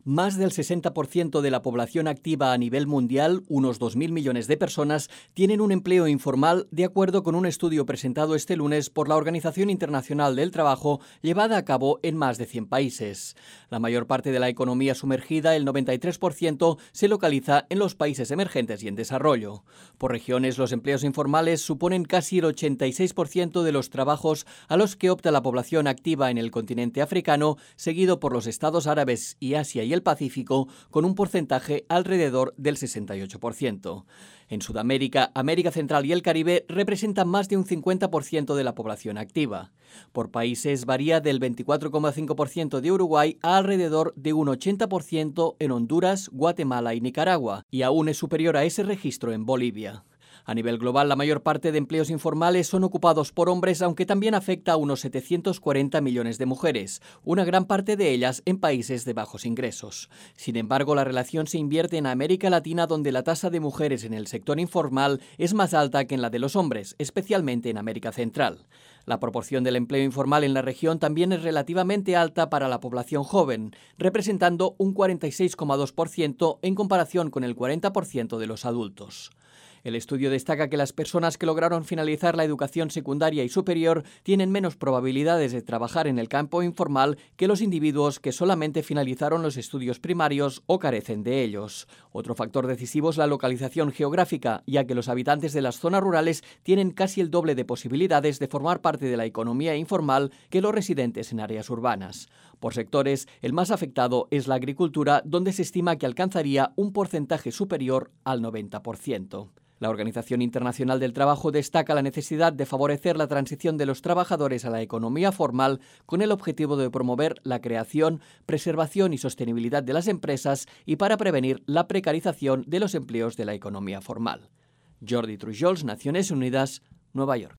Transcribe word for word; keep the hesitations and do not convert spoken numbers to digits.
Más del sesenta por ciento de la población activa a nivel mundial, unos dos mil millones de personas, tienen un empleo informal, de acuerdo con un estudio presentado este lunes por la Organización Internacional del Trabajo, llevada a cabo en más de cien países. La mayor parte de la economía sumergida, el noventa y tres por ciento, se localiza en los países emergentes y en desarrollo. Por regiones, los empleos informales suponen casi el ochenta y seis por ciento de los trabajos a los que opta la población activa en el continente africano, seguido por los estados árabes y Asia y el Pacífico, con un porcentaje alrededor del sesenta y ocho por ciento. En Sudamérica, América Central y el Caribe representan más de un cincuenta por ciento de la población activa. Por países varía del veinticuatro coma cinco por ciento de Uruguay a alrededor de un ochenta por ciento en Honduras, Guatemala y Nicaragua, y aún es superior a ese registro en Bolivia. A nivel global, la mayor parte de empleos informales son ocupados por hombres, aunque también afecta a unos setecientos cuarenta millones de mujeres, una gran parte de ellas en países de bajos ingresos. Sin embargo, la relación se invierte en América Latina, donde la tasa de mujeres en el sector informal es más alta que en la de los hombres, especialmente en América Central. La proporción del empleo informal en la región también es relativamente alta para la población joven, representando un cuarenta y seis coma dos por ciento en comparación con el cuarenta por ciento de los adultos. El estudio destaca que las personas que lograron finalizar la educación secundaria y superior tienen menos probabilidades de trabajar en el campo informal que los individuos que solamente finalizaron los estudios primarios o carecen de ellos. Otro factor decisivo es la localización geográfica, ya que los habitantes de las zonas rurales tienen casi el doble de posibilidades de formar parte de la economía informal que los residentes en áreas urbanas. Por sectores, el más afectado es la agricultura, donde se estima que alcanzaría un porcentaje superior al noventa por ciento. La Organización Internacional del Trabajo destaca la necesidad de favorecer la transición de los trabajadores a la economía formal con el objetivo de promover la creación, preservación y sostenibilidad de las empresas y para prevenir la precarización de los empleos de la economía formal. Jordi Trujols, Naciones Unidas, Nueva York.